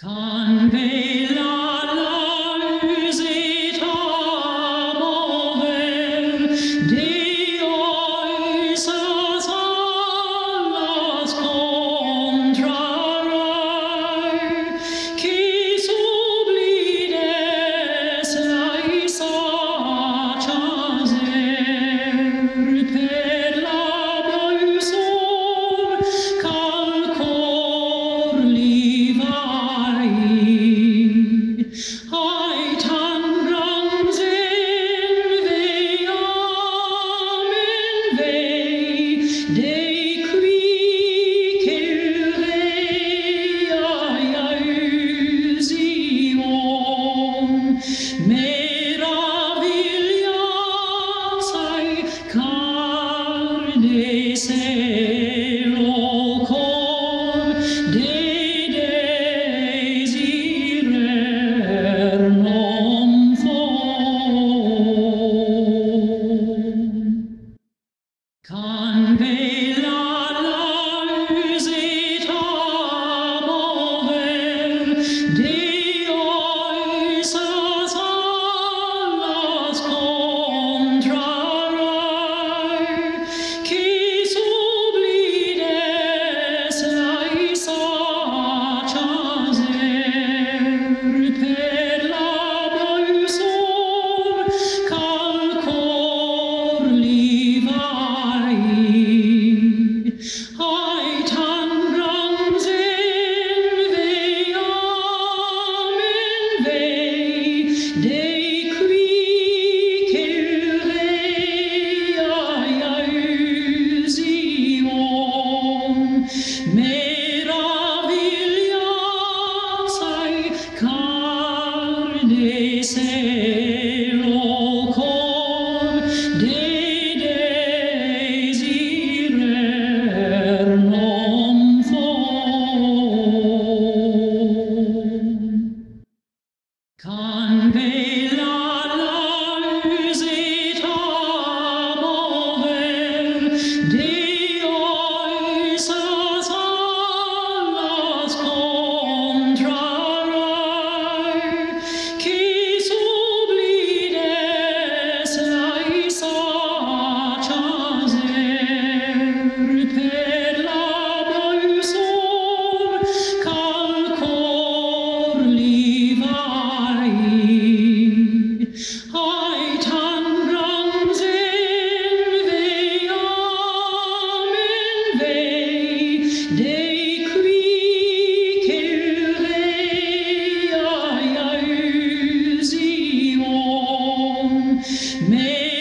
Canvela lusita mover, Deus as alas contrarai, qui sublides lais acer, per labus calcor livai. Aitan ramsen veam in vei, Dei qui cervea iusion, meravigliasae carnes elocor, Canvela lusita mover, Deus as alas contrarai, qui sublides lais acer, per labus calcor livai. Aitan ramsen veam in vei, Dei qui cervea iusion, meravigliasae carnes elocor, Canvela lusita mover, Deus as alas contrarai, qui sublides lais acer, per labus calcor livai. Aitan ramsen veam in vei, Dei qui cervea iusion,